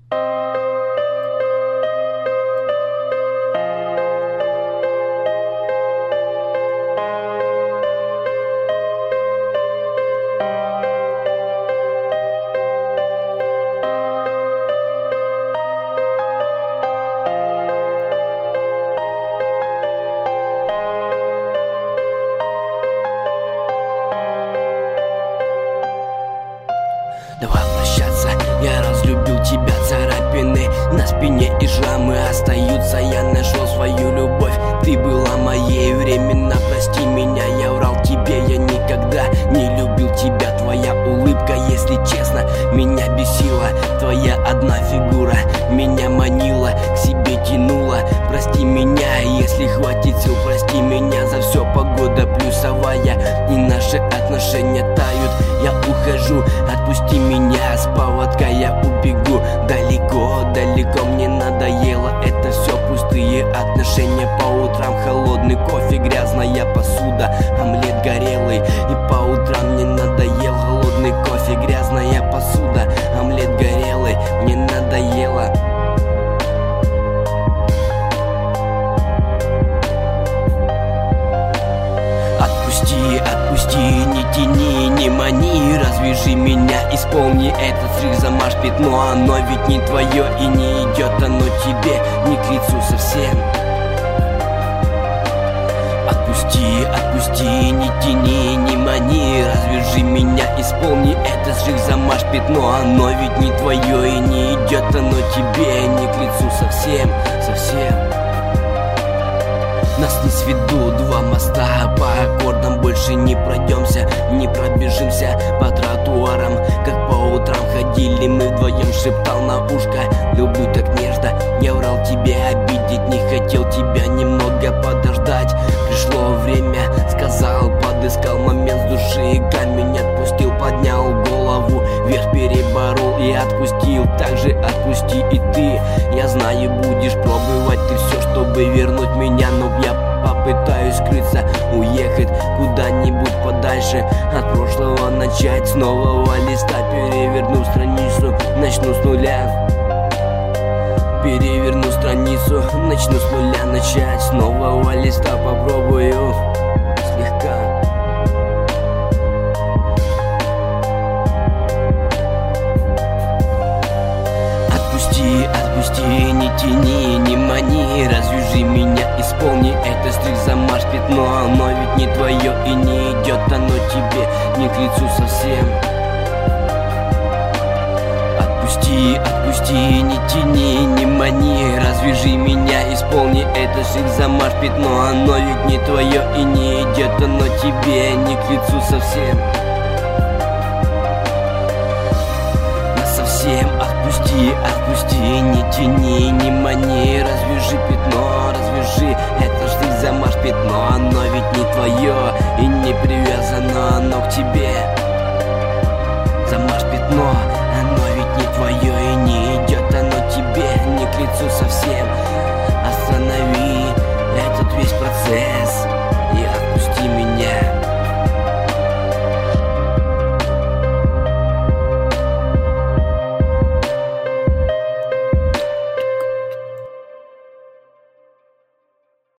Давай прощаться, я разлюбил тебя. Царапины на спине и шрамы остаются. Я нашел свою любовь, ты была моей временно. Прости меня, я врал тебе, я никогда не любил тебя. Твоя улыбка, если честно, меня бесила. Твоя одна фигура меня манила, к себе тянула. Прости меня, если хватит сил, прости меня за все. Погода плюсовая и наши отношения тают. Я ухожу, отпусти меня с поводка, я убегу далеко, далеко. Мне надоело это все, пустые отношения. По утрам холодный кофе, грязная посуда, омлет горелый. И по утрам мне надоел холодный кофе, грязная посуда, омлет горелый. Мне надоело. Отпусти, отпусти, не тяни, не мани. Развяжи меня, исполни этот штрих, замажь пятно. Оно ведь не твое и не идет оно тебе не к лицу совсем. Отпусти, отпусти, не тяни, не мани. Развяжи меня, исполни этот штрих, замажь пятно. Оно ведь не твое и не идет оно тебе не к лицу совсем, совсем. Нас не сведут два моста, по аккордам больше не пройдемся, не пробежимся по тротуарам, как по утрам ходили мы вдвоем. Шептал на ушко, люблю так нежно. Я врал тебе, обидеть не хотел тебя, немного подождать. Пришло время, сказал, подыскал момент с души. Камень отпустил, поднял голову вверх, переборол и отпустил. Также отпусти и ты. Я знаю, будешь пробовать ты все, чтобы вернуть меня, но я попытаюсь скрыться, уехать куда-нибудь подальше от прошлого, начать с нового листа. Переверну страницу, начну с нуля. Переверну страницу, начну с нуля, начать с нового листа. Попробую слегка. Отпусти, отпусти, не тяни, не мани. Развяжи меня, исполни этот штрих, замажь пятно. Оно ведь не твое и не идет оно тебе не к лицу совсем. Отпусти, отпусти, не тяни, не мани. Развяжи меня, исполни этот штрих, замажь пятно. Оно ведь не твое и не идет оно тебе не к лицу совсем. Отпусти, отпусти, не тяни, не мани. Развяжи пятно, развяжи этот штрих, замажь пятно. Оно ведь не твое и не привязано